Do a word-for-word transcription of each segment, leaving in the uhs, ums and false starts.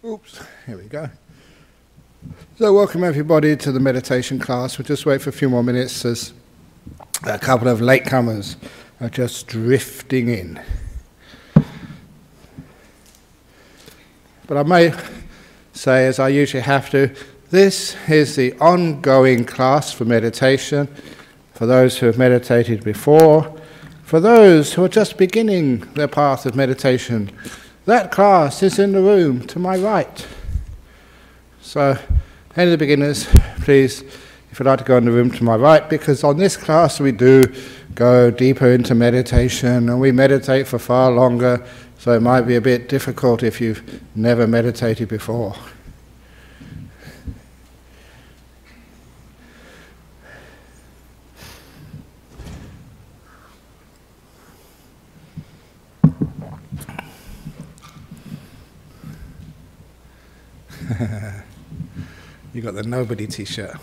Oops, here we go. So welcome everybody to the meditation class. We'll just wait for a few more minutes as a couple of latecomers are just drifting in. But I may say, as I usually have to, this is the ongoing class for meditation, for those who have meditated before, for those who are just beginning their path of meditation. That class is in the room to my right. So, any of the beginners, please, if you'd like to go in the room to my right, because on this class we do go deeper into meditation, and we meditate for far longer, so it might be a bit difficult if you've never meditated before. You got the nobody t-shirt.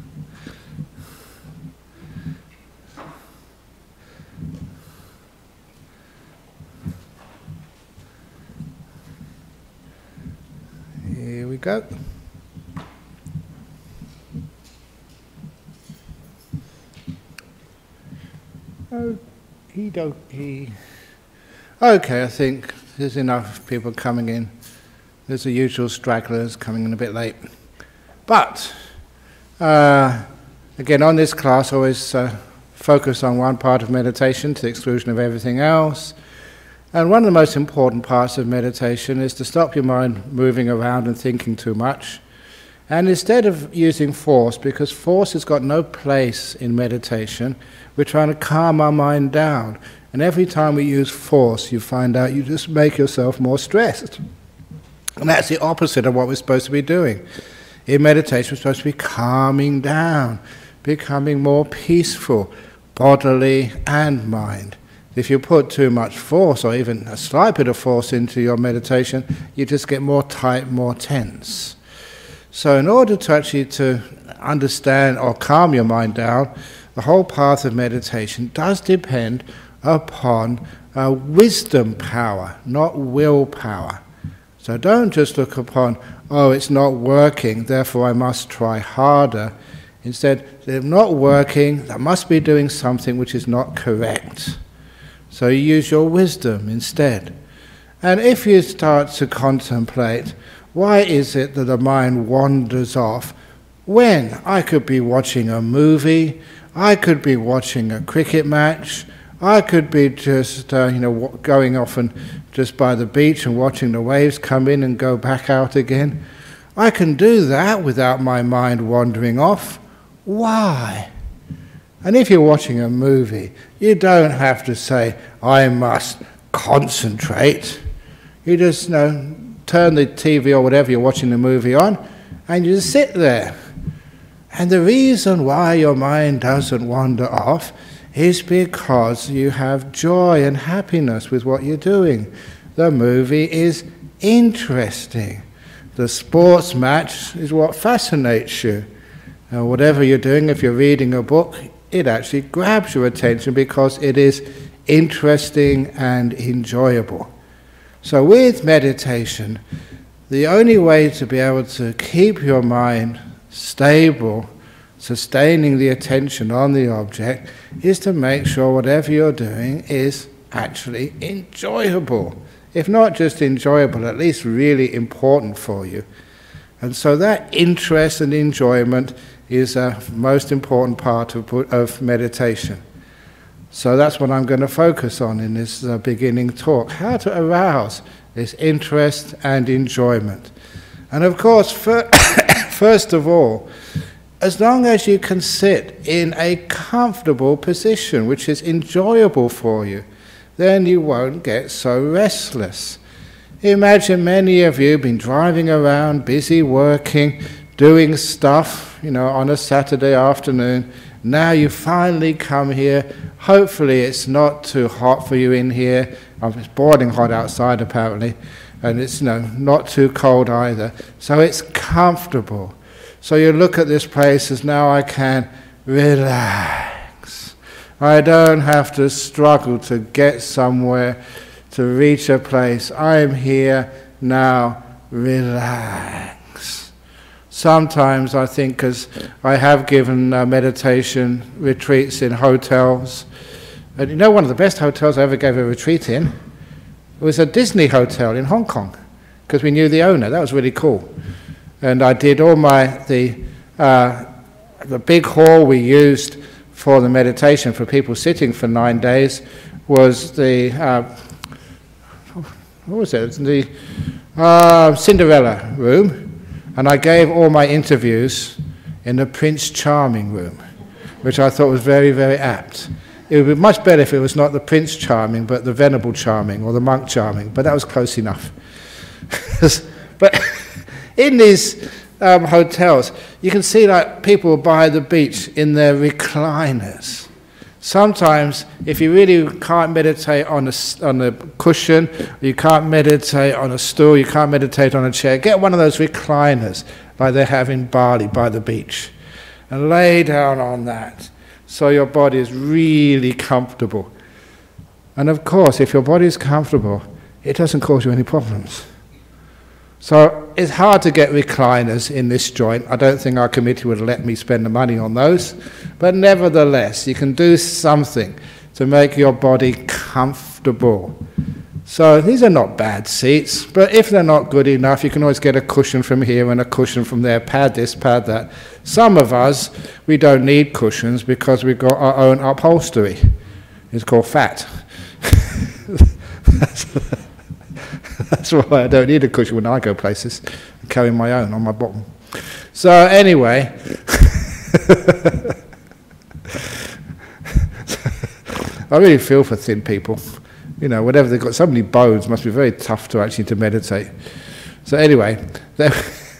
Here we go. Oh, he don't he. Okay, I think there's enough people coming in. There's the usual stragglers coming in a bit late. But, uh, again, on this class, I always uh, focus on one part of meditation to the exclusion of everything else. And one of the most important parts of meditation is to stop your mind moving around and thinking too much. And instead of using force, because force has got no place in meditation, we're trying to calm our mind down. And every time we use force, you find out you just make yourself more stressed. And that's the opposite of what we're supposed to be doing. In meditation, we're supposed to be calming down, becoming more peaceful, bodily and mind. If you put too much force, or even a slight bit of force into your meditation, you just get more tight, more tense. So in order to actually to understand or calm your mind down, the whole path of meditation does depend upon uh, wisdom power, not willpower. So don't just look upon, oh, it's not working, therefore I must try harder. Instead, if not working, I must be doing something which is not correct. So you use your wisdom instead. And if you start to contemplate, why is it that the mind wanders off when I could be watching a movie, I could be watching a cricket match, I could be just, uh, you know, going off and just by the beach and watching the waves come in and go back out again. I can do that without my mind wandering off. Why? And if you're watching a movie, you don't have to say, I must concentrate. You just, you know, turn the T V or whatever you're watching the movie on, and you just sit there. And the reason why your mind doesn't wander off is because you have joy and happiness with what you're doing. The movie is interesting. The sports match is what fascinates you. Now, whatever you're doing, if you're reading a book, it actually grabs your attention because it is interesting and enjoyable. So with meditation, the only way to be able to keep your mind stable, sustaining the attention on the object, is to make sure whatever you're doing is actually enjoyable. If not just enjoyable, at least really important for you. And so that interest and enjoyment is a most important part of, of meditation. So that's what I'm going to focus on in this uh, beginning talk, how to arouse this interest and enjoyment. And of course, for first of all, as long as you can sit in a comfortable position, which is enjoyable for you, then you won't get so restless. Imagine many of you have been driving around, busy working, doing stuff, you know, on a Saturday afternoon. Now you finally come here. Hopefully it's not too hot for you in here. It's boiling hot outside apparently, and it's, you know, not too cold either. So it's comfortable. So you look at this place as now I can relax. I don't have to struggle to get somewhere, to reach a place. I am here now relax. Sometimes I think, because I have given uh, meditation retreats in hotels, and you know one of the best hotels I ever gave a retreat in, it was a Disney hotel in Hong Kong, because we knew the owner. That was really cool. And I did all my, the, uh, the big hall we used for the meditation for people sitting for nine days was the, uh, what was it, the uh, Cinderella room. And I gave all my interviews in the Prince Charming room, which I thought was very, very apt. It would be much better if it was not the Prince Charming, but the Venerable Charming or the Monk Charming, but that was close enough. But in these um, hotels, you can see like people by the beach in their recliners. Sometimes, if you really can't meditate on a, on a cushion, you can't meditate on a stool, you can't meditate on a chair, get one of those recliners like they have in Bali by the beach and lay down on that so your body is really comfortable. And of course, if your body is comfortable, it doesn't cause you any problems. So it's hard to get recliners in this joint. I don't think our committee would let me spend the money on those. But nevertheless, you can do something to make your body comfortable. So these are not bad seats, but if they're not good enough, you can always get a cushion from here and a cushion from there, pad this, pad that. Some of us, we don't need cushions because we've got our own upholstery. It's called fat. That's why I don't need a cushion when I go places. I carry my own on my bottom. So anyway, I really feel for thin people. You know, whatever they've got, so many bones, must be very tough to actually to meditate. So anyway, then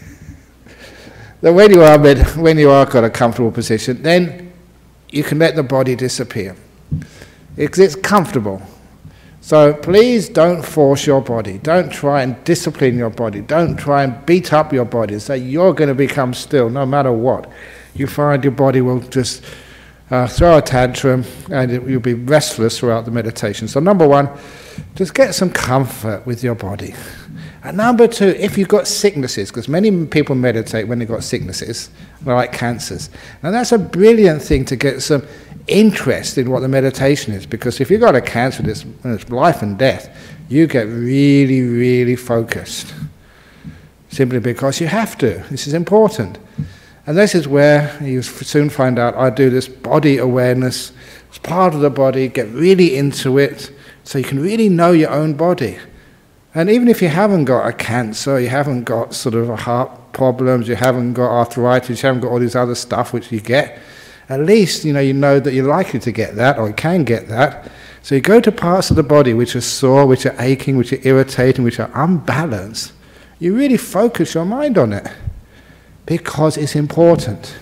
when you are med when you are got a comfortable position, then you can let the body disappear. It's, it's comfortable. So please don't force your body. Don't try and discipline your body. Don't try and beat up your body. Say you're going to become still no matter what. You find your body will just uh, throw a tantrum and it, you'll be restless throughout the meditation. So number one, just get some comfort with your body. And number two, if you've got sicknesses, because many people meditate when they've got sicknesses, like cancers. Now that's a brilliant thing to get some interest in what the meditation is, because if you've got a cancer that's, it's life and death, you get really, really focused. Simply because you have to. This is important. And this is where you soon find out I do this body awareness. It's part of the body, get really into it, so you can really know your own body. And even if you haven't got a cancer, you haven't got sort of a heart problems, you haven't got arthritis, you haven't got all this other stuff which you get, at least you know you know that you're likely to get that, or you can get that. So you go to parts of the body which are sore, which are aching, which are irritating, which are unbalanced. You really focus your mind on it, because it's important.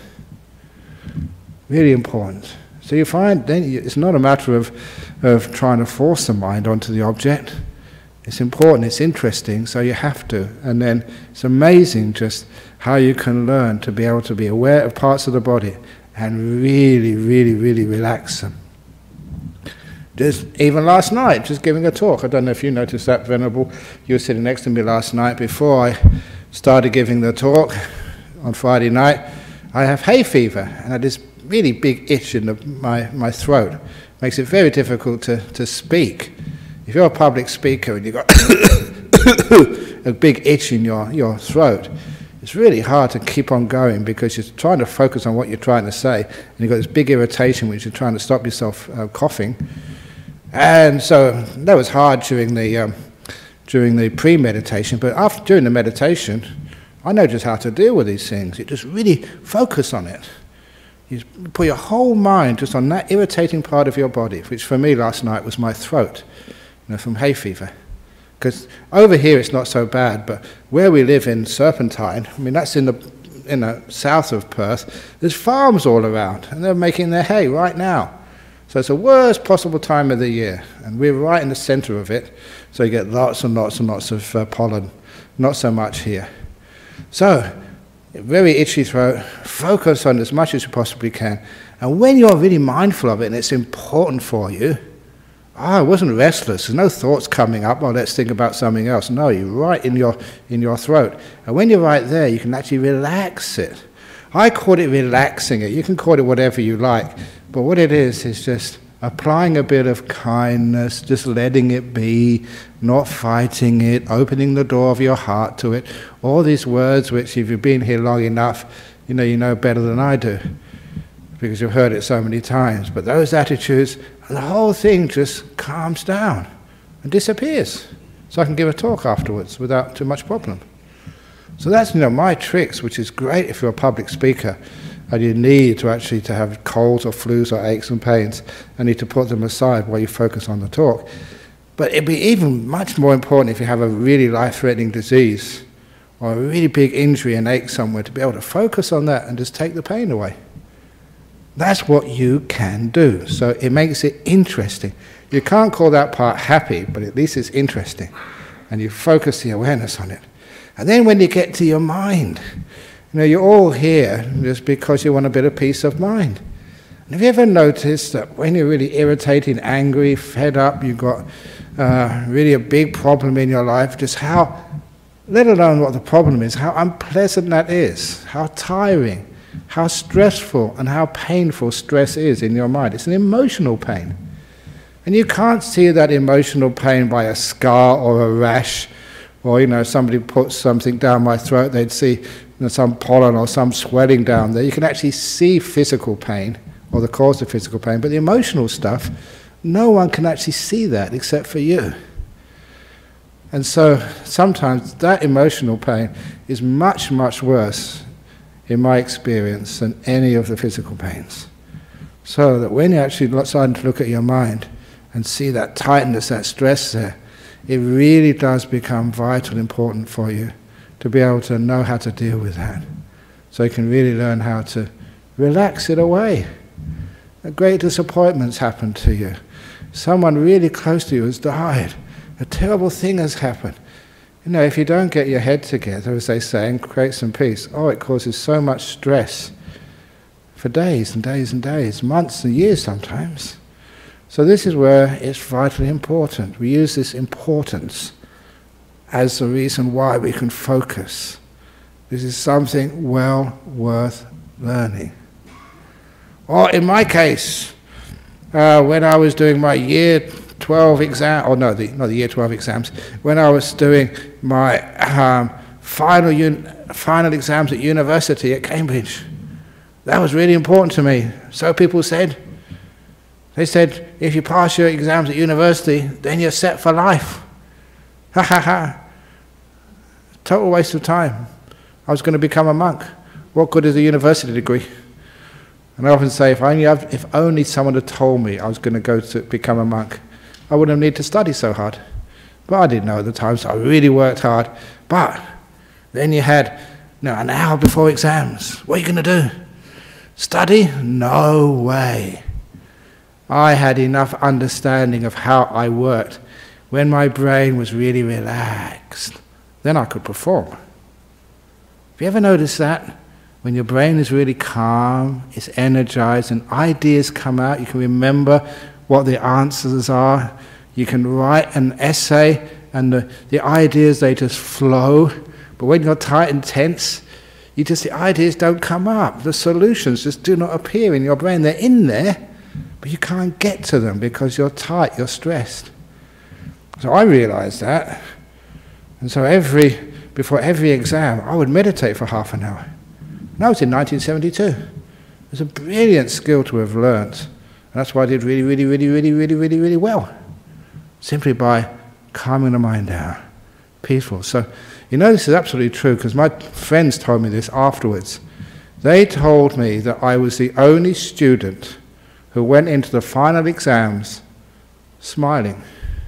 Really important. So you find then it's not a matter of, of trying to force the mind onto the object. It's important, it's interesting, so you have to. And then it's amazing just how you can learn to be able to be aware of parts of the body and really, really, really relax them. Just even last night, just giving a talk. I don't know if you noticed that, Venerable. You were sitting next to me last night before I started giving the talk on Friday night. I have hay fever, and I had this really big itch in the, my, my throat. Makes it very difficult to, to speak. If you're a public speaker and you've got a big itch in your, your throat, it's really hard to keep on going because you're trying to focus on what you're trying to say, and you've got this big irritation which you're trying to stop yourself uh, coughing. And so that was hard during the, um, during the pre-meditation, but after, during the meditation, I know just how to deal with these things. You just really focus on it. You put your whole mind just on that irritating part of your body, which for me last night was my throat, you know, from hay fever. Because over here it's not so bad, but where we live in Serpentine, I mean that's in the, in the south of Perth, there's farms all around, and they're making their hay right now. So it's the worst possible time of the year, and we're right in the center of it, so you get lots and lots and lots of uh, pollen, not so much here. So, very itchy throat, focus on as much as you possibly can, and when you're really mindful of it and it's important for you, Ah, I wasn't restless. There's no thoughts coming up, oh, let's think about something else. No, you're right in your, in your throat. And when you're right there, you can actually relax it. I call it relaxing it. You can call it whatever you like. But what it is, is just applying a bit of kindness, just letting it be, not fighting it, opening the door of your heart to it. All these words which, if you've been here long enough, you know, you know better than I do, because you've heard it so many times. But those attitudes, and the whole thing just calms down and disappears. So I can give a talk afterwards without too much problem. So that's, you know, my tricks, which is great if you're a public speaker and you need to actually to have colds or flus or aches and pains and need to put them aside while you focus on the talk. But it'd be even much more important if you have a really life-threatening disease or a really big injury and ache somewhere, to be able to focus on that and just take the pain away. That's what you can do. So it makes it interesting. You can't call that part happy, but at least it's interesting. And you focus the awareness on it. And then when you get to your mind, you know, you're all here just because you want a bit of peace of mind. And have you ever noticed that when you're really irritated, angry, fed up, you've got uh, really a big problem in your life, just how, let alone what the problem is, how unpleasant that is, how tiring, how stressful and how painful stress is in your mind. It's an emotional pain. And you can't see that emotional pain by a scar or a rash, or, you know, somebody puts something down my throat, they'd see, you know, some pollen or some swelling down there. You can actually see physical pain, or the cause of physical pain, but the emotional stuff, no one can actually see that except for you. And so sometimes that emotional pain is much, much worse, in my experience, than any of the physical pains. So that when you actually start to look at your mind and see that tightness, that stress there, it really does become vital, important for you to be able to know how to deal with that. So you can really learn how to relax it away. A great disappointment's happened to you. Someone really close to you has died. A terrible thing has happened. You know, if you don't get your head together, as they say, and create some peace, oh, it causes so much stress for days and days and days, months and years sometimes. So this is where it's vitally important. We use this importance as the reason why we can focus. This is something well worth learning. Or in my case, uh, when I was doing my year twelve exam, or no, the, not the year twelve exams, when I was doing my um, final, un final exams at university at Cambridge, that was really important to me. So people said, they said, if you pass your exams at university, then you're set for life. Ha ha ha. Total waste of time. I was going to become a monk. What good is a university degree? And I often say, if only, I've, if only someone had told me I was going to go to become a monk, I wouldn't have needed to study so hard. But I didn't know at the time, so I really worked hard. But then you had, you know, an hour before exams. What are you going to do? Study? No way. I had enough understanding of how I worked. When my brain was really relaxed, then I could perform. Have you ever noticed that? When your brain is really calm, it's energized, and ideas come out, you can remember what the answers are. You can write an essay, and the, the ideas, they just flow. But when you're tight and tense, you just, the ideas don't come up. The solutions just do not appear in your brain. They're in there, but you can't get to them because you're tight, you're stressed. So I realized that. And so every, before every exam, I would meditate for half an hour. And that was in nineteen seventy-two. It was a brilliant skill to have learned. And that's why I did really, really, really, really, really, really, really well. Simply by calming the mind down. Peaceful. So, you know, this is absolutely true, because my friends told me this afterwards. They told me that I was the only student who went into the final exams smiling.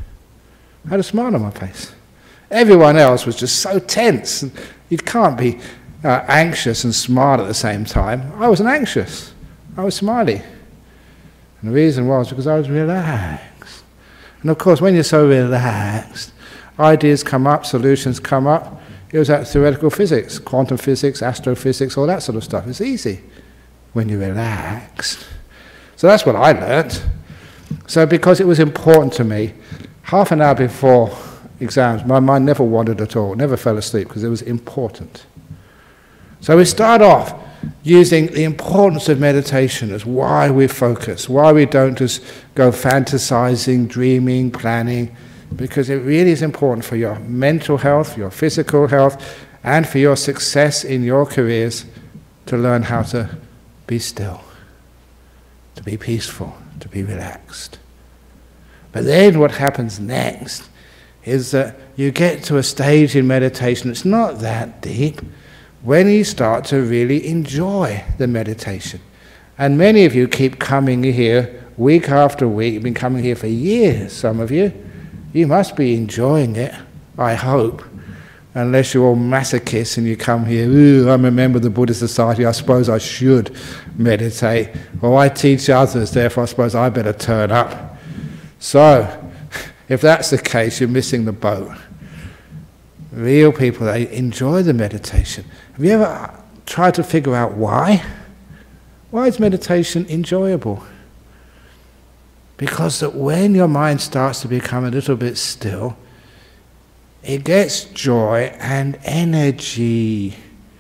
I had a smile on my face. Everyone else was just so tense. You can't be uh, anxious and smile at the same time. I wasn't anxious. I was smiling. And the reason was because I was relaxed. And of course, when you're so relaxed, ideas come up, solutions come up. It was that theoretical physics, quantum physics, astrophysics, all that sort of stuff. It's easy when you're relaxed. So that's what I learnt. So because it was important to me, half an hour before exams, my mind never wandered at all, never fell asleep, because it was important. So we start off using the importance of meditation as why we focus, why we don't just go fantasizing, dreaming, planning, because it really is important for your mental health, your physical health, and for your success in your careers to learn how to be still, to be peaceful, to be relaxed. But then what happens next is that you get to a stage in meditation that's not that deep, when you start to really enjoy the meditation. And many of you keep coming here week after week. You've been coming here for years, some of you. You must be enjoying it, I hope. Unless you're all masochists and you come here, ooh, I'm a member of the Buddhist Society, I suppose I should meditate. Or I teach others, therefore I suppose I better turn up. So, if that's the case, you're missing the boat. Real people, they enjoy the meditation. Have you ever tried to figure out why? Why is meditation enjoyable? Because that when your mind starts to become a little bit still, it gets joy and energy,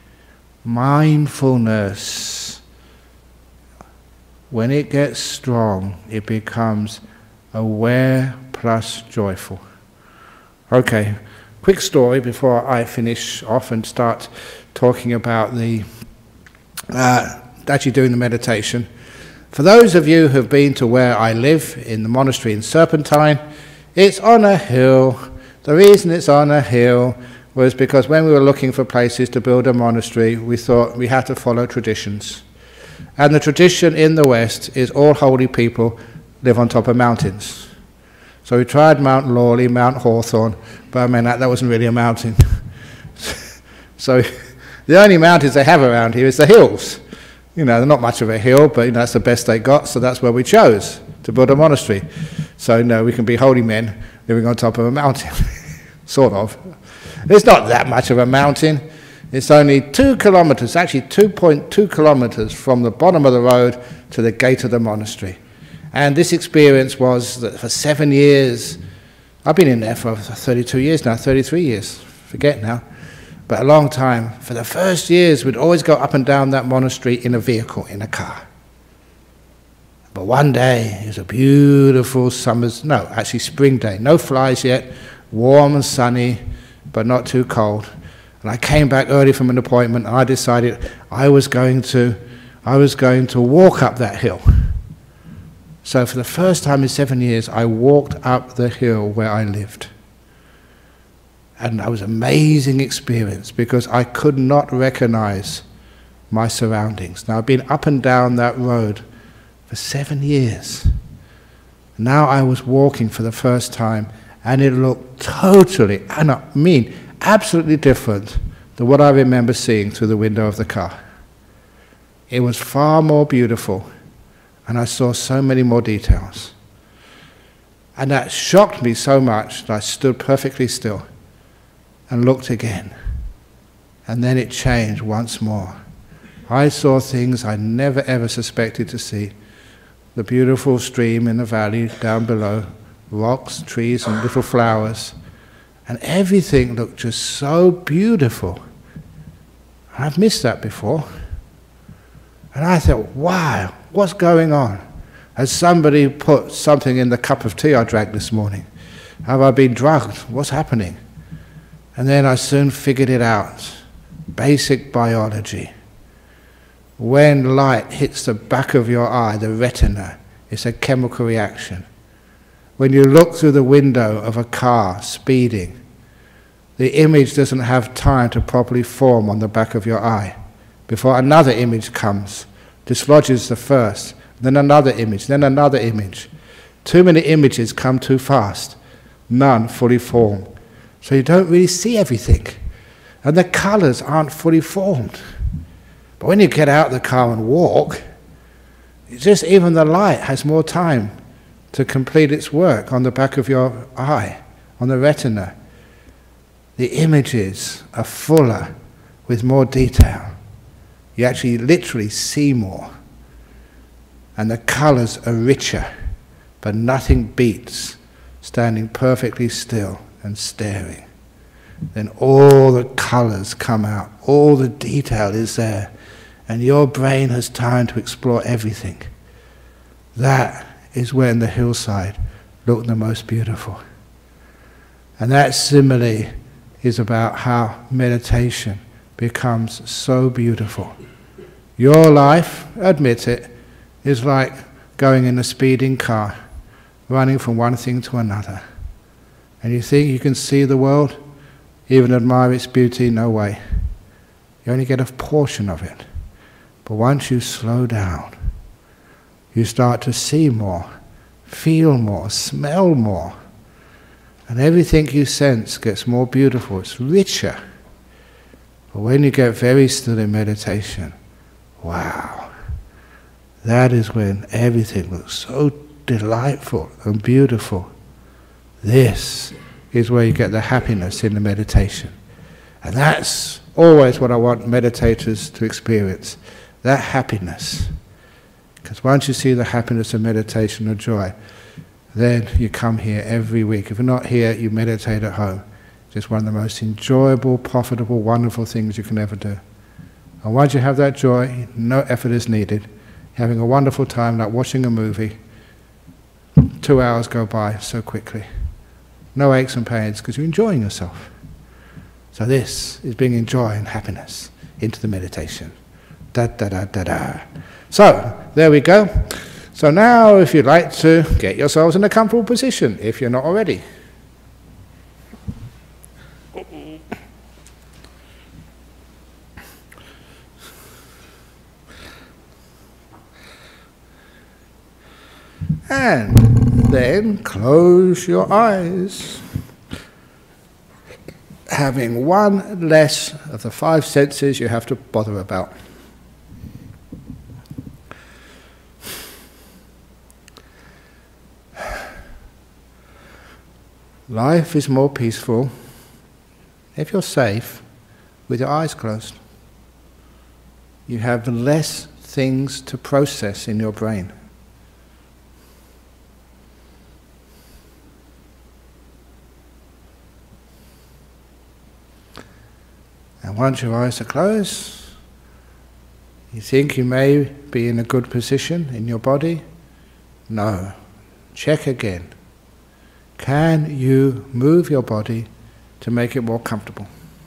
mindfulness. When it gets strong, it becomes aware plus joyful. Okay, quick story before I finish off and start talking about the uh, actually doing the meditation. For those of you who have been to where I live, in the monastery in Serpentine, it's on a hill. The reason it's on a hill was because when we were looking for places to build a monastery, we thought we had to follow traditions. And the tradition in the West is all holy people live on top of mountains. So we tried Mount Lawley, Mount Hawthorne, but I mean, that, that wasn't really a mountain. So the only mountains they have around here is the hills. You know, they're not much of a hill, but you know, that's the best they got, so that's where we chose to build a monastery. So you know, we can be holy men living on top of a mountain, sort of. It's not that much of a mountain. It's only two kilometers, actually two point two kilometers from the bottom of the road to the gate of the monastery. And this experience was that for seven years, I've been in there for thirty-two years now, thirty-three years, forget now, but a long time. For the first years, we'd always go up and down that monastery in a vehicle, in a car. But one day, it was a beautiful summer's, no, actually spring day, no flies yet, warm and sunny, but not too cold. And I came back early from an appointment, and I decided I was going to, I was going to walk up that hill. So for the first time in seven years, I walked up the hill where I lived. And that was an amazing experience because I could not recognize my surroundings. Now, I've been up and down that road for seven years. Now I was walking for the first time, and it looked totally, and I mean absolutely different than what I remember seeing through the window of the car. It was far more beautiful, and I saw so many more details. And that shocked me so much that I stood perfectly still and looked again. And then it changed once more. I saw things I never ever suspected to see. The beautiful stream in the valley down below, rocks, trees, and little flowers. And everything looked just so beautiful. I've missed that before. And I thought, wow, what's going on? Has somebody put something in the cup of tea I drank this morning? Have I been drugged? What's happening? And then I soon figured it out. Basic biology. When light hits the back of your eye, the retina, it's a chemical reaction. When you look through the window of a car speeding, the image doesn't have time to properly form on the back of your eye before another image comes, dislodges the first, then another image, then another image. Too many images come too fast, none fully formed. So you don't really see everything. And the colors aren't fully formed. But when you get out of the car and walk, it's just even the light has more time to complete its work on the back of your eye, on the retina. The images are fuller with more detail. You actually literally see more. And the colors are richer. but nothing beats standing perfectly still and staring. Then all the colours come out, all the detail is there, and your brain has time to explore everything. That is when the hillside looked the most beautiful. And that simile is about how meditation becomes so beautiful. Your life, admit it, is like going in a speeding car, running from one thing to another. And you think you can see the world, even admire its beauty? No way. You only get a portion of it. But once you slow down, you start to see more, feel more, smell more. And everything you sense gets more beautiful, it's richer. But when you get very still in meditation, wow, that is when everything looks so delightful and beautiful. This is where you get the happiness in the meditation. And that's always what I want meditators to experience, that happiness. Because once you see the happiness of meditation or joy, then you come here every week. If you're not here, you meditate at home. It's just one of the most enjoyable, profitable, wonderful things you can ever do. And once you have that joy, no effort is needed. Having a wonderful time, like watching a movie. Two hours go by so quickly. No aches and pains, because you're enjoying yourself. So this is bringing joy and happiness into the meditation. Da da da da da. So, there we go. So now, if you'd like to get yourselves in a comfortable position, if you're not already. And then close your eyes, having one less of the five senses you have to bother about. Life is more peaceful if you're safe with your eyes closed. You have less things to process in your brain. And once your eyes are closed, you think you may be in a good position in your body? No. Check again. Can you move your body to make it more comfortable?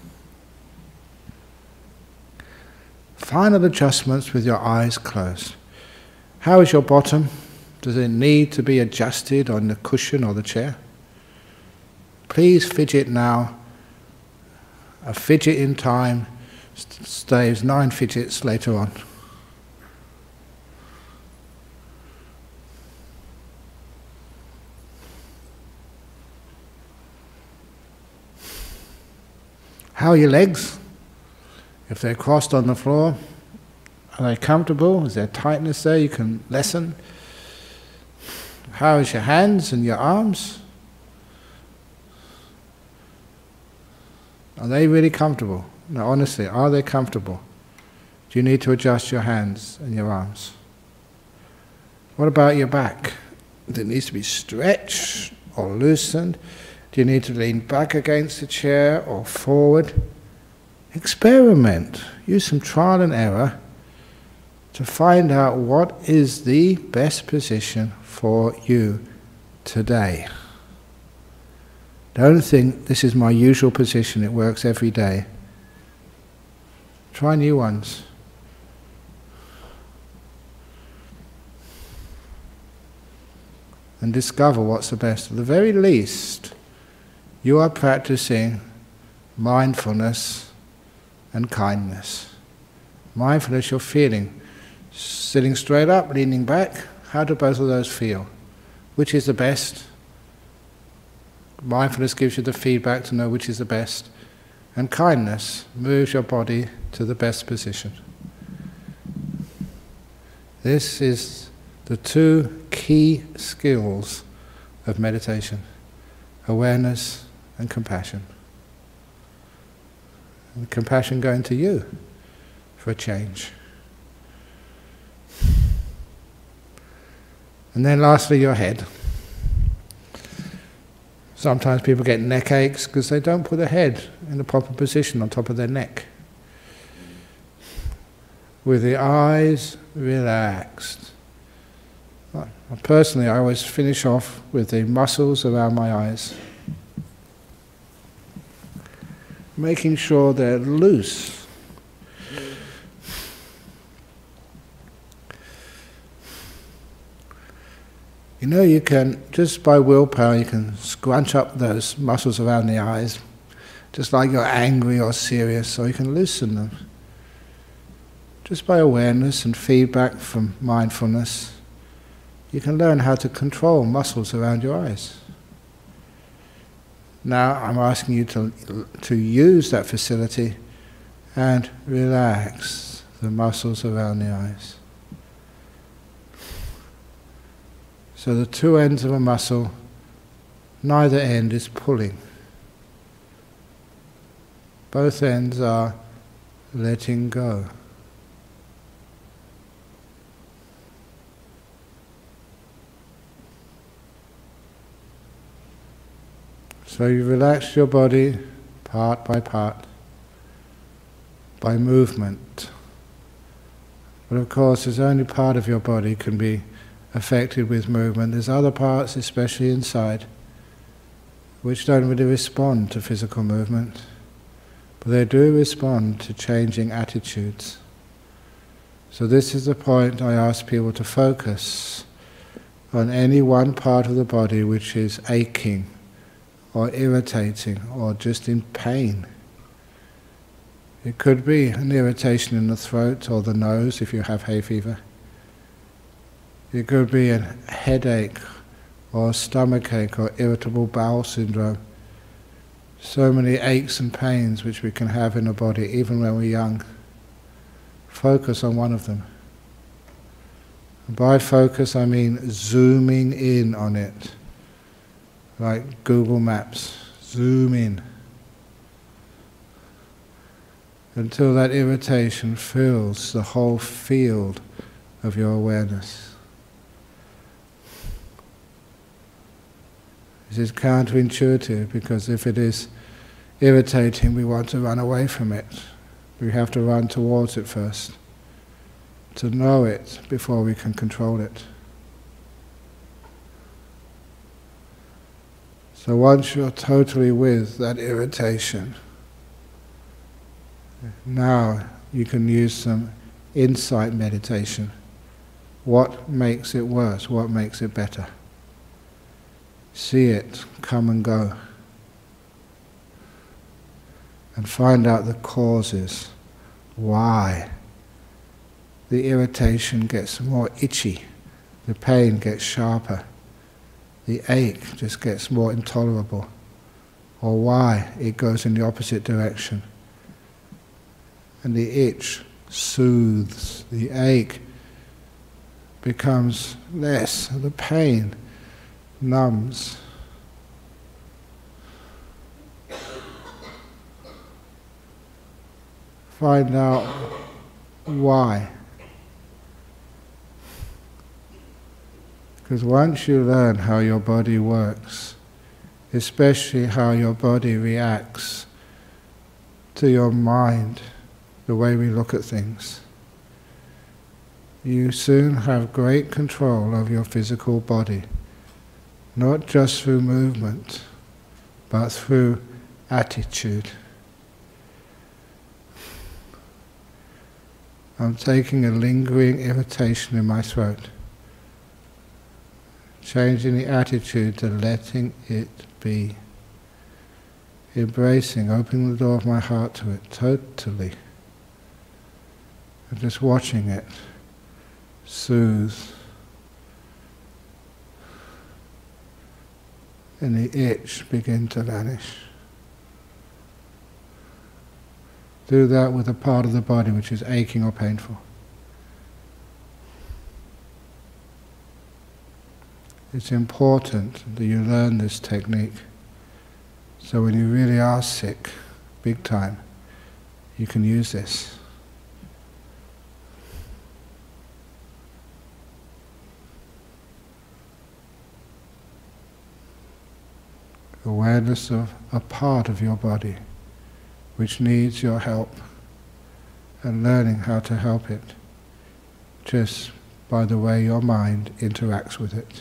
Final adjustments with your eyes closed. How is your bottom? Does it need to be adjusted on the cushion or the chair? Please fidget now. A fidget in time saves nine fidgets later on. How are your legs? If they're crossed on the floor, are they comfortable? Is there tightness there you can lessen? How is your hands and your arms? Are they really comfortable? No, honestly, are they comfortable? Do you need to adjust your hands and your arms? What about your back? Does it need to be stretched or loosened? Do you need to lean back against the chair or forward? Experiment. Use some trial and error to find out what is the best position for you today. Don't think this is my usual position, it works every day. Try new ones. And discover what's the best. At the very least, you are practicing mindfulness and kindness. Mindfulness, you're feeling. Sitting straight up, leaning back, how do both of those feel? Which is the best? Mindfulness gives you the feedback to know which is the best. And kindness moves your body to the best position. This is the two key skills of meditation: awareness and compassion. And compassion going to you for a change. And then lastly, your head. Sometimes people get neck aches because they don't put their head in the proper position on top of their neck. With the eyes relaxed. Personally, I always finish off with the muscles around my eyes, making sure they're loose. You know, you can, just by willpower, you can scrunch up those muscles around the eyes, just like you're angry or serious, so you can loosen them. Just by awareness and feedback from mindfulness, you can learn how to control muscles around your eyes. Now I'm asking you to, to use that facility and relax the muscles around the eyes. So the two ends of a muscle, neither end is pulling. Both ends are letting go. So you relax your body part by part, by movement. But of course, there's only part of your body can be affected with movement. There's other parts, especially inside, which don't really respond to physical movement, but they do respond to changing attitudes. So this is the point I ask people to focus on any one part of the body which is aching, or irritating, or just in pain. It could be an irritation in the throat or the nose if you have hay fever. It could be a headache or a stomachache or irritable bowel syndrome. So many aches and pains which we can have in the body even when we're young. Focus on one of them. And by focus I mean zooming in on it. Like Google Maps, zoom in until that irritation fills the whole field of your awareness. This is counterintuitive because if it is irritating, we want to run away from it. We have to run towards it first, to know it before we can control it. So once you're totally with that irritation, now you can use some insight meditation. What makes it worse? What makes it better? See it come and go. And find out the causes. Why the irritation gets more itchy, the pain gets sharper, the ache just gets more intolerable, or why it goes in the opposite direction. And the itch soothes, the ache becomes less, the pain numbs. Find out why. Because once you learn how your body works, especially how your body reacts to your mind, the way we look at things, you soon have great control of your physical body, not just through movement, but through attitude. I'm taking a lingering irritation in my throat, changing the attitude to letting it be, embracing, opening the door of my heart to it totally, and just watching it soothe, and the itch begin to vanish. Do that with a part of the body which is aching or painful. It's important that you learn this technique, so when you really are sick, big time, you can use this. awareness of a part of your body which needs your help, and learning how to help it just by the way your mind interacts with it.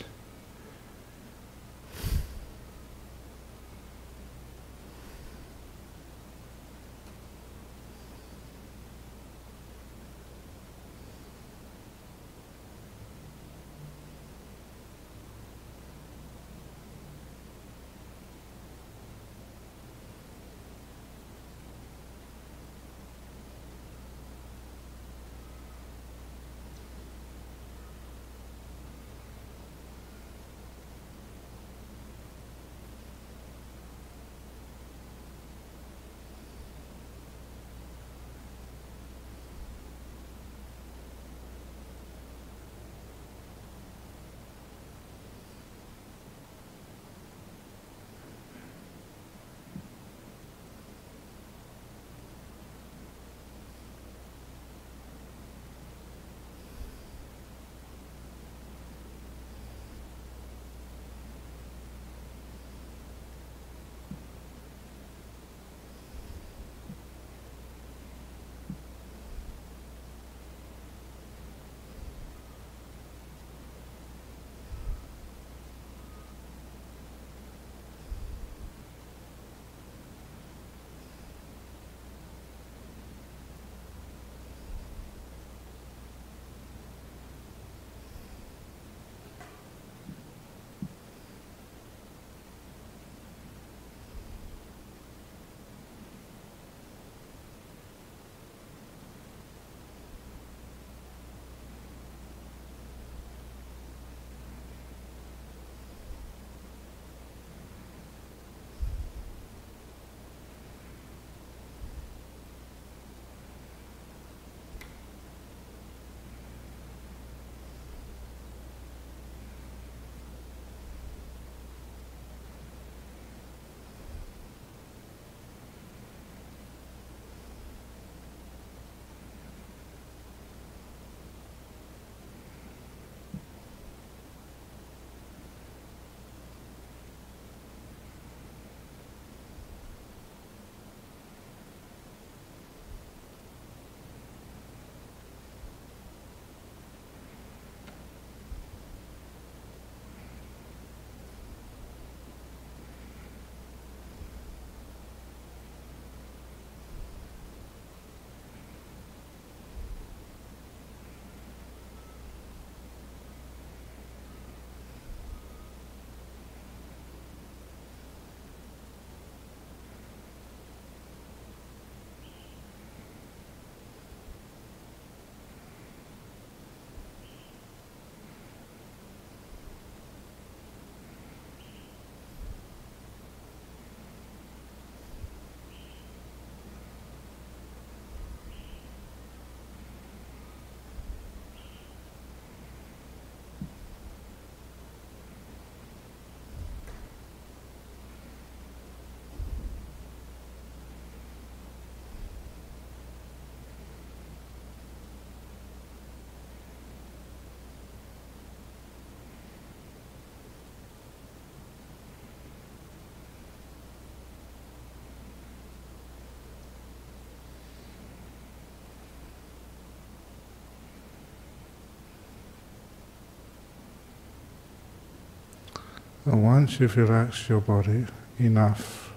And once you've relaxed your body enough,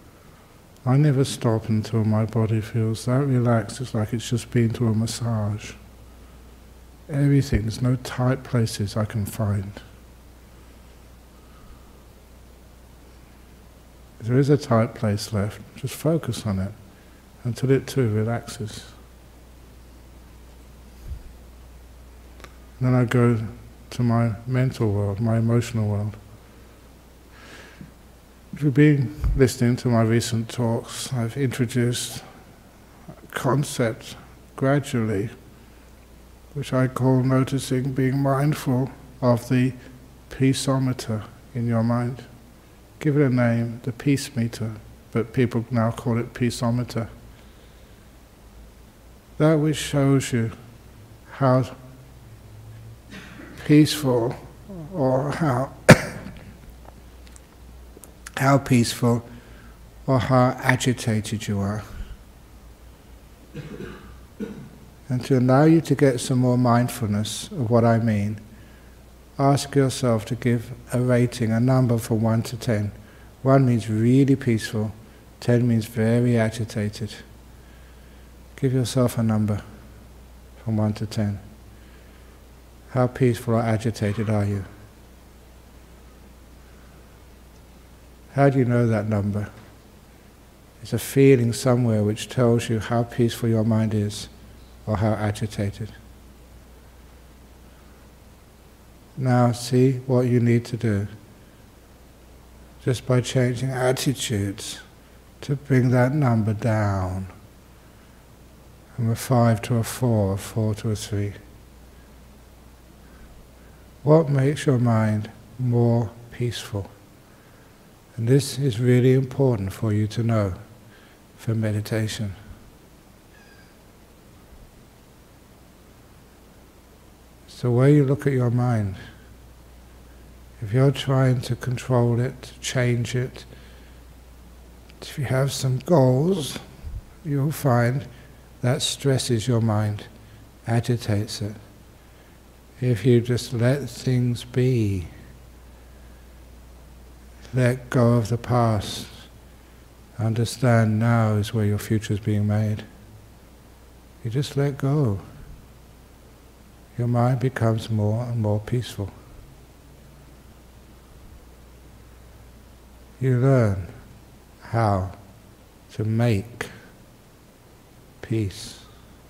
I never stop until my body feels that relaxed. It's like it's just been to a massage. Everything, there's no tight places I can find. If there is a tight place left, just focus on it until it too relaxes. And then I go to my mental world, my emotional world. If you've been listening to my recent talks, I've introduced a concept gradually, which I call noticing, being mindful of the peaceometer in your mind. Give it a name, the peace meter, but people now call it peaceometer. That which shows you how peaceful or how how peaceful or how agitated you are. And to allow you to get some more mindfulness of what I mean, ask yourself to give a rating, a number from one to ten. One means really peaceful, ten means very agitated. Give yourself a number from one to ten. How peaceful or agitated are you? How do you know that number? It's a feeling somewhere which tells you how peaceful your mind is or how agitated. Now see what you need to do, just by changing attitudes, to bring that number down from a five to a four, a four to a three. What makes your mind more peaceful? And this is really important for you to know for meditation. It's the way you look at your mind. If you're trying to control it, change it, if you have some goals, you'll find that stresses your mind, agitates it. If you just let things be, let go of the past, understand now is where your future is being made. You just let go. Your mind becomes more and more peaceful. You learn how to make peace.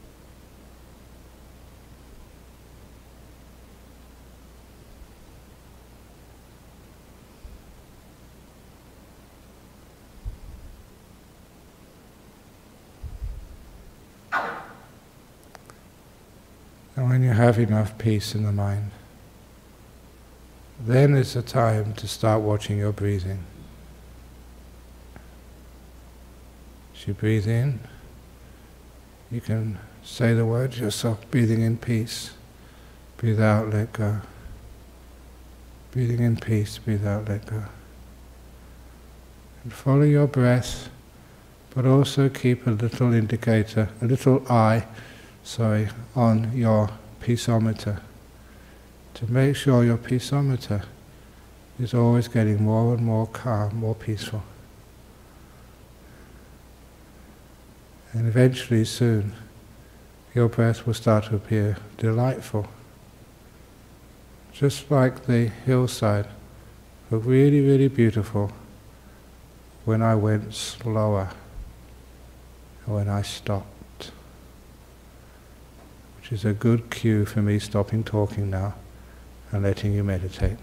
And when you have enough peace in the mind, then is the time to start watching your breathing. As you breathe in, you can say the word to yourself, breathing in peace. Breathe out, let go. Breathing in peace, breathe out, let go. And follow your breath, but also keep a little indicator, a little eye, sorry, on your peaceometer, to make sure your peaceometer is always getting more and more calm, more peaceful. And eventually, soon, your breath will start to appear delightful. Just like the hillside, but really, really beautiful when I went slower, when I stopped. Which is a good cue for me stopping talking now and letting you meditate.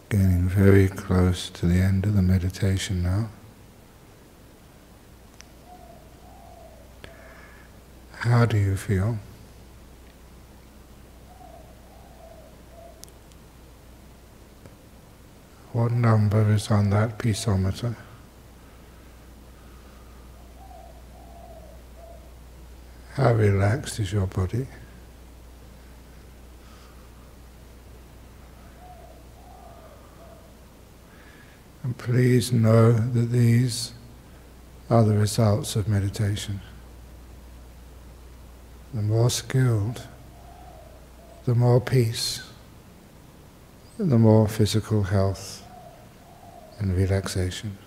Getting very close to the end of the meditation now. How do you feel? What number is on that peaceometer? How relaxed is your body? And please know that these are the results of meditation. The more skilled, the more peace, the more physical health and relaxation.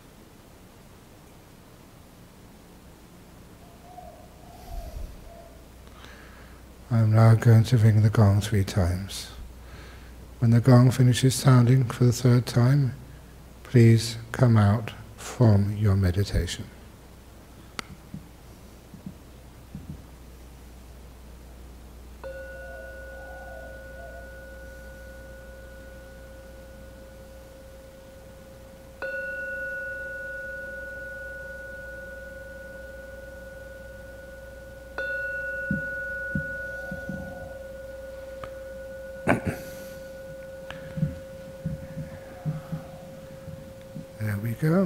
I'm now going to ring the gong three times. When the gong finishes sounding for the third time, please come out from your meditation. There we go.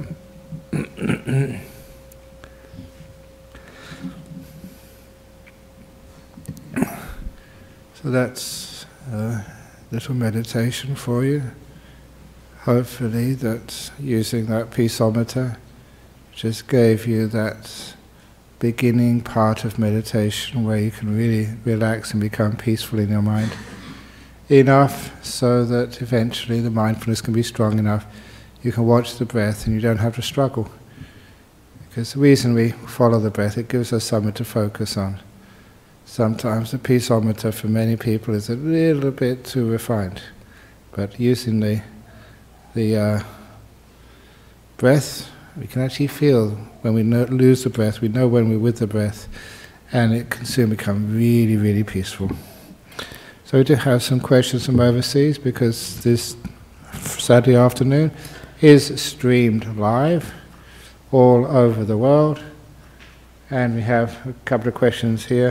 So that's a little meditation for you. Hopefully that using that peaceometer just gave you that beginning part of meditation where you can really relax and become peaceful in your mind. Enough so that eventually the mindfulness can be strong enough you can watch the breath and you don't have to struggle. Because the reason we follow the breath, it gives us something to focus on. Sometimes the peaceometer for many people is a little bit too refined. But using the, the uh, breath, we can actually feel when we know, lose the breath, we know when we're with the breath, and it can soon become really, really peaceful. So we do have some questions from overseas because this Saturday afternoon is streamed live all over the world, and we have a couple of questions here.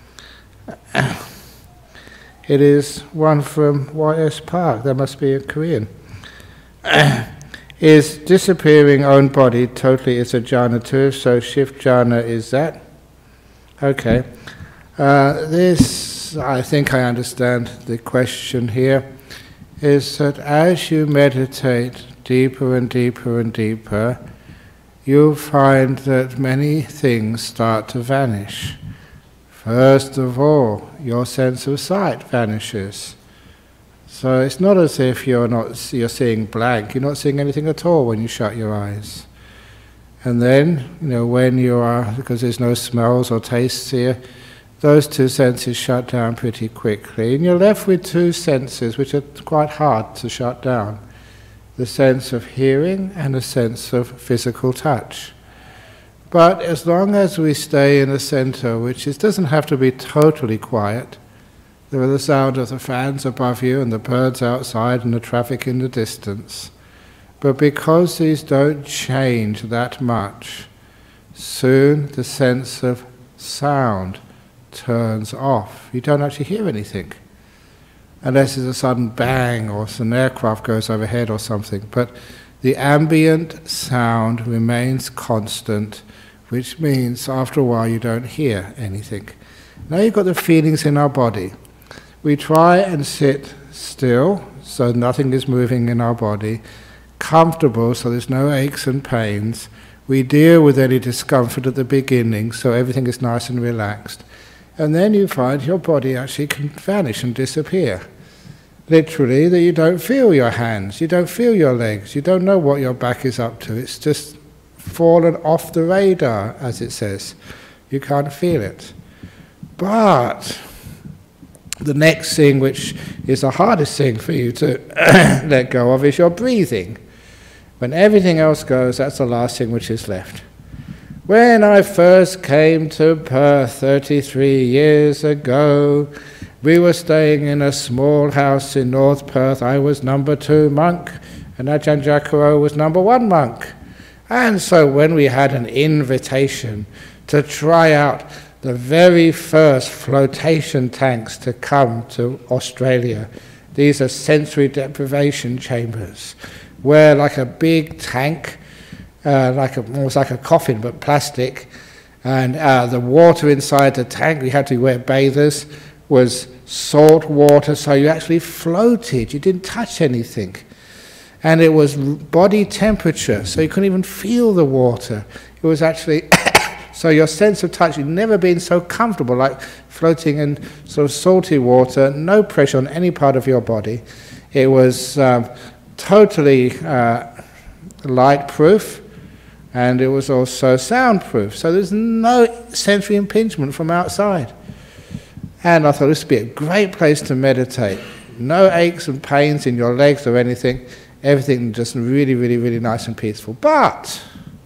It is one from Y S Park, that must be a Korean. Is disappearing own body totally is a jhana too, so shift jhana is that? Okay. Uh, this, I think I understand the question here, is that as you meditate deeper and deeper and deeper, you'll find that many things start to vanish. First of all, your sense of sight vanishes. So it's not as if you're not you're seeing blank. You're not seeing anything at all when you shut your eyes. And then, you know, when you are, because there's no smells or tastes here, those two senses shut down pretty quickly, and you're left with two senses which are quite hard to shut down: the sense of hearing and the sense of physical touch. But as long as we stay in a center, which is, doesn't have to be totally quiet, there are the sound of the fans above you and the birds outside and the traffic in the distance. But because these don't change that much, soon the sense of sound turns off. You don't actually hear anything, unless there's a sudden bang or an aircraft goes overhead or something. But the ambient sound remains constant, which means after a while you don't hear anything. Now you've got the feelings in our body. We try and sit still, so nothing is moving in our body, comfortable, so there's no aches and pains. We deal with any discomfort at the beginning, so everything is nice and relaxed. And then you find your body actually can vanish and disappear. Literally, that you don't feel your hands, you don't feel your legs, you don't know what your back is up to. It's just fallen off the radar, as it says. You can't feel it. But the next thing, which is the hardest thing for you to let go of, is your breathing. When everything else goes, that's the last thing which is left. When I first came to Perth thirty-three years ago, We were staying in a small house in North Perth. I was number two monk, and Ajahn Jacaro was number one monk. And so when we had an invitation to try out the very first flotation tanks to come to Australia, these are sensory deprivation chambers, where like a big tank, uh, like a, almost like a coffin but plastic, and uh, the water inside the tank, we had to wear bathers, was salt water, so you actually floated, you didn't touch anything. And it was body temperature, so you couldn't even feel the water. It was actually, so your sense of touch, you'd never been so comfortable, like floating in sort of salty water, no pressure on any part of your body. It was um, totally uh, light-proof, and it was also soundproof, so there's no sensory impingement from outside. And I thought this would be a great place to meditate. No aches and pains in your legs or anything. Everything just really, really, really nice and peaceful. But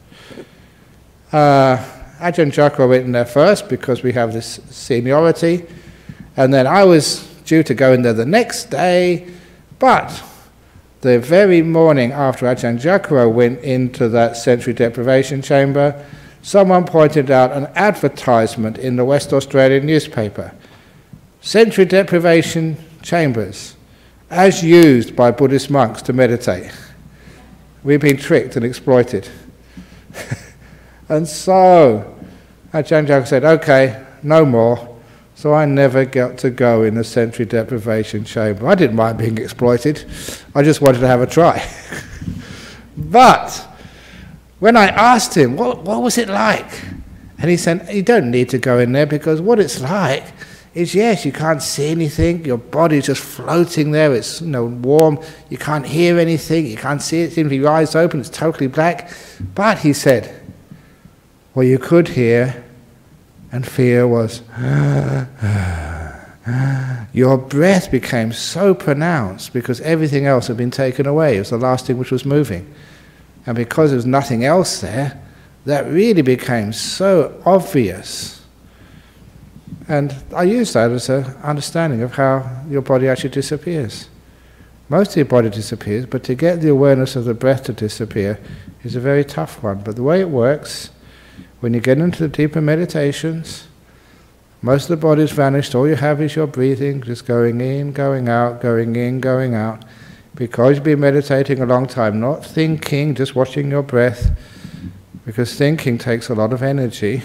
uh, Ajahn Jacaro went in there first because we have this seniority. And then I was due to go in there the next day. But the very morning after Ajahn Jacaro went into that sensory deprivation chamber, someone pointed out an advertisement in the West Australian newspaper. Sensory deprivation chambers, as used by Buddhist monks to meditate. We've been tricked and exploited. And so Ajahn Jacaro said, okay, no more. So I never got to go in the sensory deprivation chamber. I didn't mind being exploited. I just wanted to have a try. But when I asked him, what, what was it like? And he said, you don't need to go in there because what it's like is, yes, you can't see anything, your body's just floating there, it's, you know, warm, you can't hear anything, you can't see it, even if your eyes open, it's totally black. But he said, what you could hear and feel was, your breath became so pronounced because everything else had been taken away. It was the last thing which was moving. And because there was nothing else there, that really became so obvious. And I use that as an understanding of how your body actually disappears. Most of your body disappears, but to get the awareness of the breath to disappear is a very tough one. But the way it works, when you get into the deeper meditations, most of the body's vanished, all you have is your breathing, just going in, going out, going in, going out. Because you've been meditating a long time, not thinking, just watching your breath, because thinking takes a lot of energy.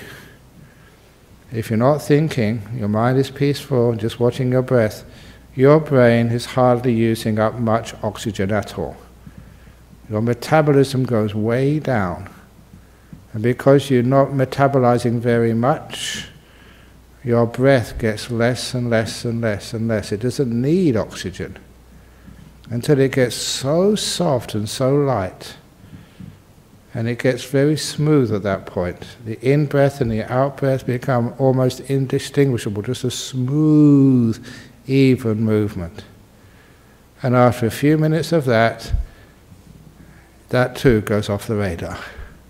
If you're not thinking, your mind is peaceful, just watching your breath, your brain is hardly using up much oxygen at all. Your metabolism goes way down. And because you're not metabolizing very much, your breath gets less and less and less and less. It doesn't need oxygen until it gets so soft and so light. And it gets very smooth at that point. The in-breath and the out-breath become almost indistinguishable, just a smooth, even movement. And after a few minutes of that, that too goes off the radar.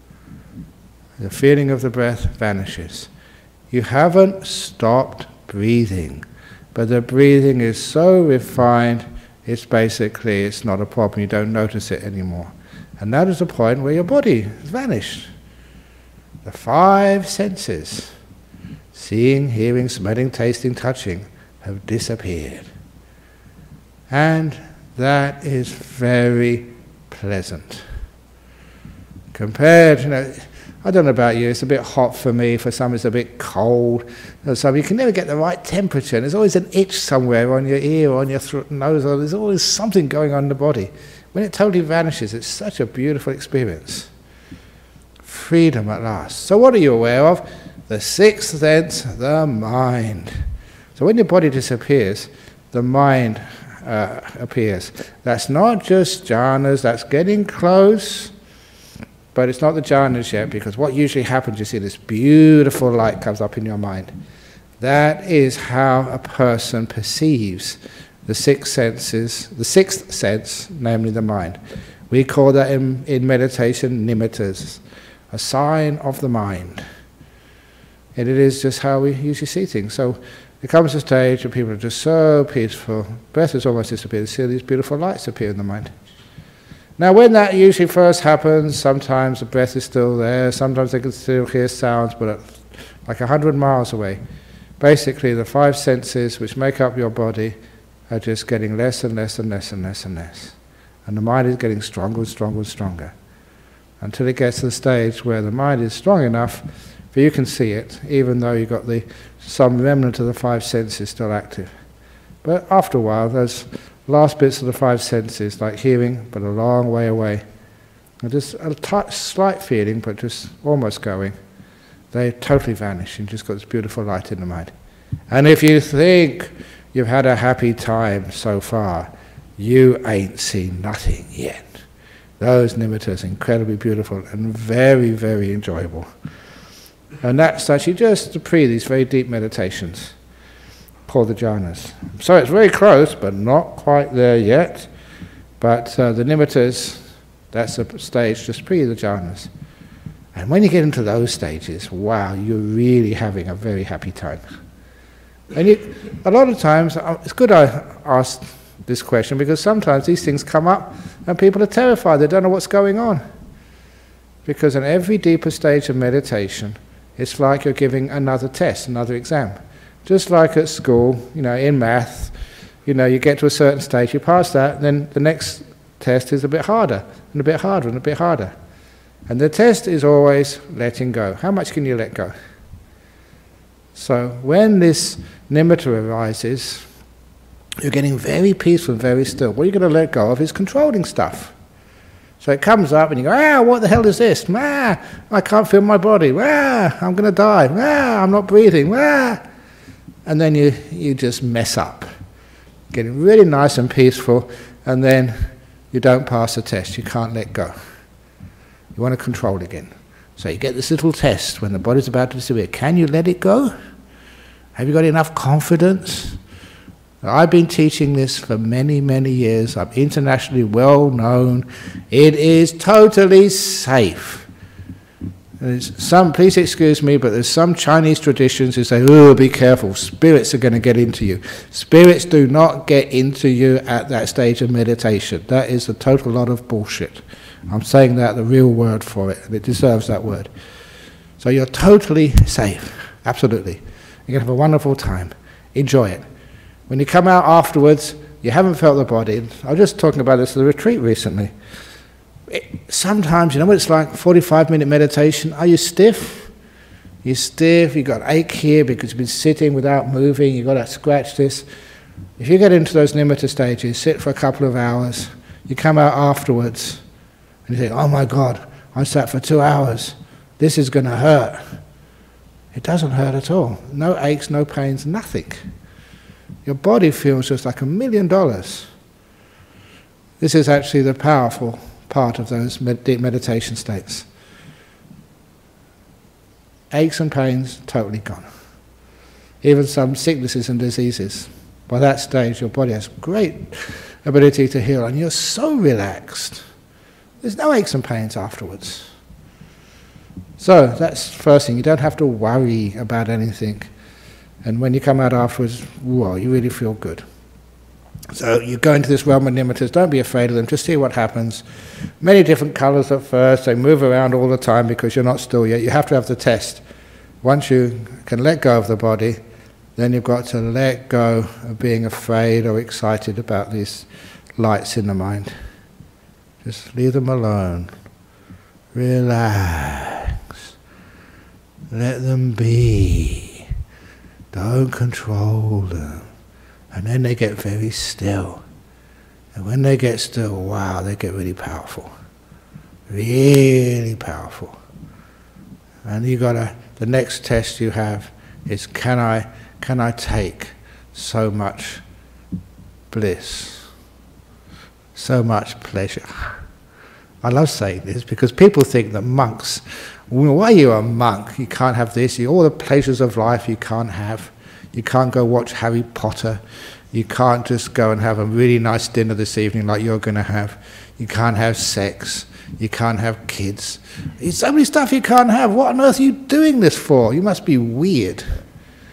The feeling of the breath vanishes. You haven't stopped breathing, but the breathing is so refined, it's basically, it's not a problem, you don't notice it anymore. And that is the point where your body has vanished. The five senses, seeing, hearing, smelling, tasting, touching, have disappeared. And that is very pleasant. Compared, you know, I don't know about you, it's a bit hot for me, for some it's a bit cold, for some you can never get the right temperature, and there's always an itch somewhere on your ear or on your throat, nose, or there's always something going on in the body. When it totally vanishes, it's such a beautiful experience. Freedom at last. So what are you aware of? The sixth sense, the mind. So when your body disappears, the mind uh, appears. That's not just jhanas, that's getting close, but it's not the jhanas yet, because what usually happens, you see this beautiful light comes up in your mind. That is how a person perceives the six senses, the sixth sense, namely the mind. We call that in, in meditation nimittas, a sign of the mind. And it is just how we usually see things. So There comes a stage where people are just so peaceful, breath has almost disappeared, you see these beautiful lights appear in the mind. Now when that usually first happens, sometimes the breath is still there, sometimes they can still hear sounds, but at like a hundred miles away. Basically the five senses which make up your body are just getting less and less and less and less and less. And the mind is getting stronger and stronger and stronger. Until it gets to the stage where the mind is strong enough for you can see it, even though you've got the, some remnant of the five senses still active. But after a while, those last bits of the five senses, like hearing, but a long way away, and just a touch, slight feeling, but just almost going, they totally vanish, and you've just got this beautiful light in the mind. And if you think you've had a happy time so far, you ain't seen nothing yet. Those nimittas are incredibly beautiful and very, very enjoyable. And that's actually just to pre these very deep meditations, for the jhanas. So it's very close, but not quite there yet. But uh, the nimittas, that's a stage just pre the jhanas. And when you get into those stages, wow, you're really having a very happy time. And you, a lot of times, it's good I asked this question, because sometimes these things come up and people are terrified, they don't know what's going on. Because in every deeper stage of meditation, it's like you're giving another test, another exam. Just like at school, you know, in math, you know, you get to a certain stage, you pass that, then the next test is a bit harder, and a bit harder, and a bit harder. And the test is always letting go. How much can you let go? So when this nimitta arises, you're getting very peaceful and very still. What you're going to let go of is controlling stuff. So it comes up and you go, ah, what the hell is this? Ah, I can't feel my body. Ah, I'm going to die. Ah, I'm not breathing. Ah. And then you, you just mess up. Getting really nice and peaceful, and then you don't pass the test. You can't let go. You want to control again. So you get this little test when the body's about to disappear. Can you let it go? Have you got enough confidence? I've been teaching this for many, many years. I'm internationally well known. It is totally safe. There's some, please excuse me, but there's some Chinese traditions who say, oh, be careful, spirits are going to get into you. Spirits do not get into you at that stage of meditation. That is a total lot of bullshit. I'm saying that, the real word for it, and it deserves that word. So you're totally safe, absolutely. You're going to have a wonderful time. Enjoy it. When you come out afterwards, you haven't felt the body. I was just talking about this at the retreat recently. It, sometimes, you know what it's like, forty-five minute meditation, are you stiff? You're stiff, you've got ache here because you've been sitting without moving, you've got to scratch this. If you get into those nimitta stages, sit for a couple of hours, you come out afterwards, and you think, oh my God, I sat for two hours, this is going to hurt. It doesn't hurt at all. No aches, no pains, nothing. Your body feels just like a million dollars. This is actually the powerful part of those med deep meditation states. Aches and pains, totally gone. Even some sicknesses and diseases. By that stage, your body has great ability to heal, and you're so relaxed. There's no aches and pains afterwards. So that's the first thing. You don't have to worry about anything. And when you come out afterwards, whoa, you really feel good. So you go into this realm of nimittas, don't be afraid of them, just see what happens. Many different colours at first, they move around all the time because you're not still yet. You have to have the test. Once you can let go of the body, then you've got to let go of being afraid or excited about these lights in the mind. Just leave them alone. Relax. Let them be. Don't control them. And then they get very still. And when they get still, wow, they get really powerful. Really powerful. And you gotta, the next test you have is, can I, can I take so much bliss, so much pleasure? I love saying this because people think that monks, well, why are you a monk? You can't have this, you, all the pleasures of life you can't have. You can't go watch Harry Potter. You can't just go and have a really nice dinner this evening like you're going to have. You can't have sex. You can't have kids. There's so many stuff you can't have. What on earth are you doing this for? You must be weird.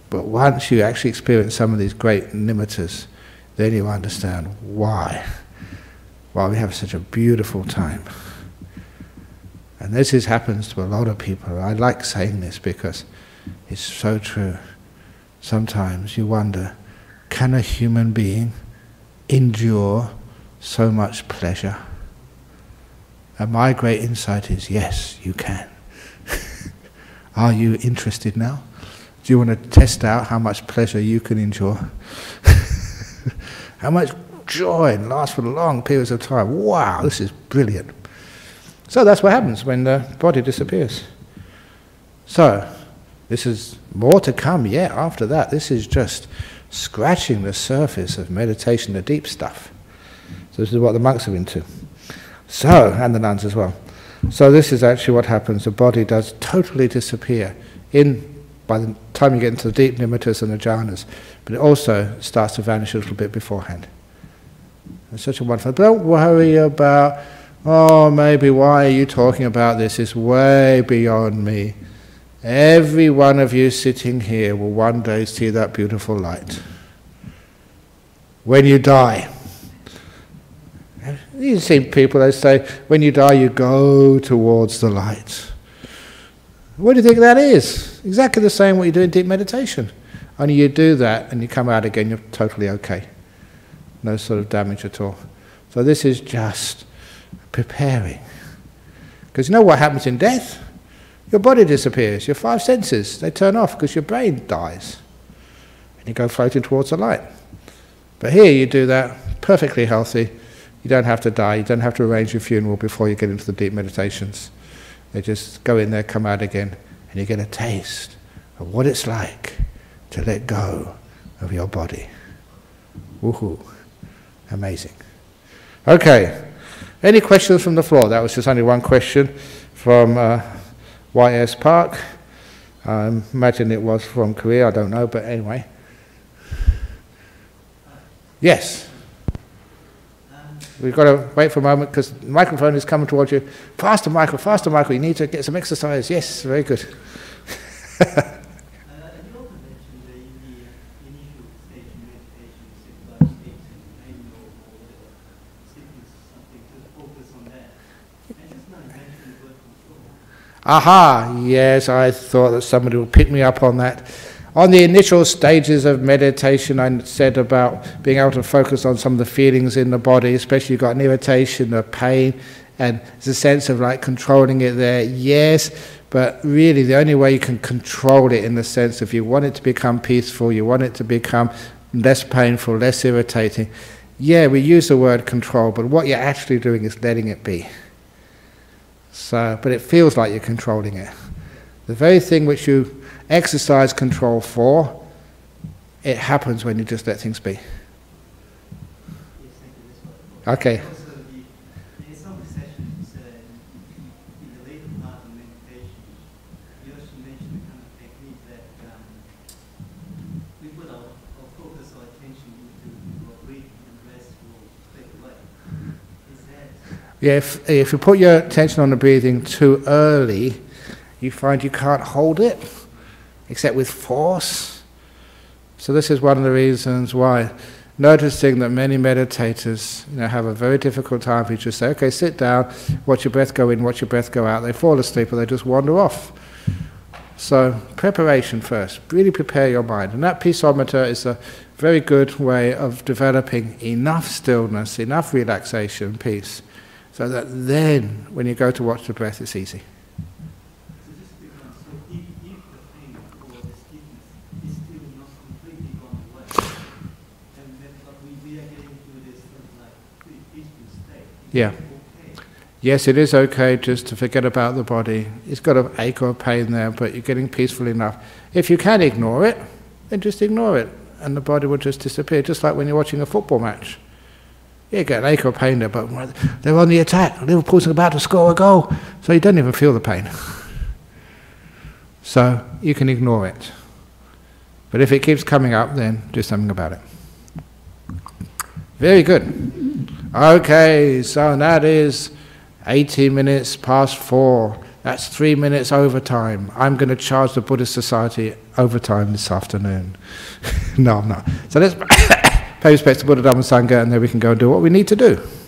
But once you actually experience some of these great nimittas, then you understand why. Why we have such a beautiful time. And this is, happens to a lot of people. I like saying this because it's so true. Sometimes you wonder, can a human being endure so much pleasure? And my great insight is, yes, you can. Are you interested now? Do you want to test out how much pleasure you can endure? How much joy and lasts for long periods of time? Wow, this is brilliant. So that's what happens when the body disappears. So, this is more to come yet after that. This is just scratching the surface of meditation, the deep stuff. So this is what the monks are into. So, and the nuns as well. So this is actually what happens. The body does totally disappear in by the time you get into the deep nimittas and the jhanas, but it also starts to vanish a little bit beforehand. It's such a wonderful... Don't worry about, oh, maybe why are you talking about this? It's way beyond me. Every one of you sitting here will one day see that beautiful light. When you die. You've seen people, they say, when you die you go towards the light. What do you think that is? Exactly the same what you do in deep meditation. Only you do that and you come out again, you're totally okay. No sort of damage at all. So this is just preparing. Because you know what happens in death? Your body disappears, your five senses, they turn off because your brain dies. And you go floating towards the light. But here you do that perfectly healthy. You don't have to die, you don't have to arrange your funeral before you get into the deep meditations. They just go in there, come out again, and you get a taste of what it's like to let go of your body. Woohoo. Amazing. Okay. Any questions from the floor? That was just only one question from uh, Y S Park. I um, imagine it was from Korea, I don't know, but anyway. Yes. We've got to wait for a moment because the microphone is coming towards you. Faster, Michael, faster, Michael. You need to get some exercise. Yes, very good. Aha, yes, I thought that somebody would pick me up on that. On the initial stages of meditation, I said about being able to focus on some of the feelings in the body, especially you've got an irritation, a pain, and there's a sense of like controlling it there. Yes, but really the only way you can control it in the sense if you want it to become peaceful, you want it to become less painful, less irritating. Yeah, we use the word control, but what you're actually doing is letting it be. So, but it feels like you're controlling it. The very thing which you exercise control for, it happens when you just let things be. Okay. Yeah, if, if you put your attention on the breathing too early, you find you can't hold it, except with force. So this is one of the reasons why, noticing that many meditators, you know, have a very difficult time if you just say, okay, sit down, watch your breath go in, watch your breath go out. They fall asleep or they just wander off. So preparation first, really prepare your mind. And that peaceometer is a very good way of developing enough stillness, enough relaxation, peace, so that then when you go to watch the breath it's easy. Yeah. Yes, it is okay just to forget about the body. It's got an ache or a pain there, but you're getting peaceful enough. If you can ignore it, then just ignore it, and the body will just disappear, just like when you're watching a football match. You get an ache or pain there, but they're on the attack. Liverpool's about to score a goal, so you don't even feel the pain. So you can ignore it. But if it keeps coming up, then do something about it. Very good. Okay, so that is eighteen minutes past four. That's three minutes overtime. I'm going to charge the Buddhist Society overtime this afternoon. No, I'm not. So let's pay respects to Buddha, Dhamma, Sangha, and then we can go and do what we need to do.